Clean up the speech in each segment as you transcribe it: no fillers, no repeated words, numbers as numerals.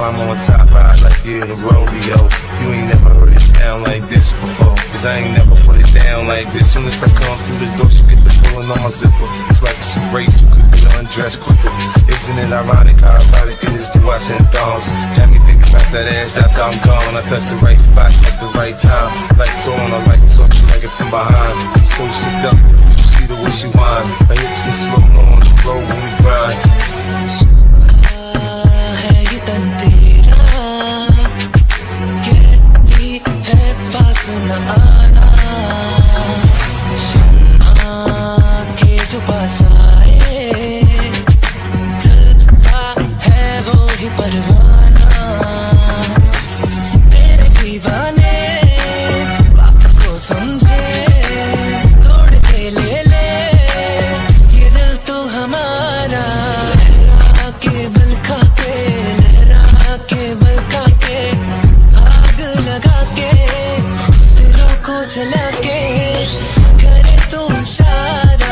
I'm on top, ride like you in a rodeo. You ain't never heard it sound like this before, cause I ain't never put it down like this. Soon as I come through the door, she get the pulling on my zipper. It's like it's a race, who could get undressed quicker. Isn't it ironic how erotic it is to watch in thongs? Had me think about that ass after I'm gone. I touch the right spot at the right time. Lights on, I like so she like it from behind. So seductive, you see the way she whine. Her hips in slow mo on the floor when we grind. चला के करे तू इशारा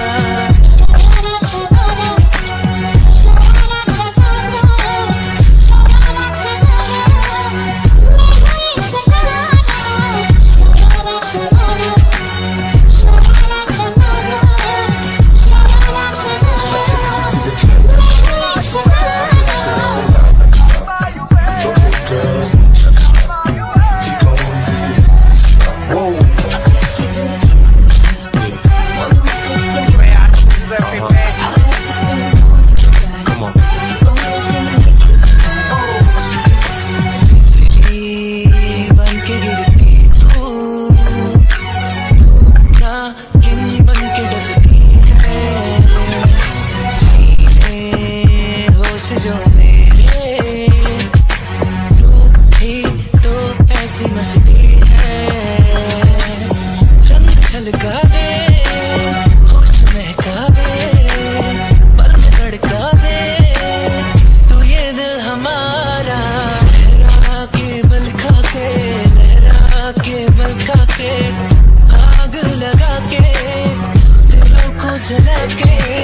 जो मेरे तू ही तो ऐसी मस्ती है। रंग छलका दे, होश महका दे, पल में धड़का दे, तू ये दिल हमारा। लहरा के बल खा के, लहरा के बल खा के, आग लगा के दिलों को जला के।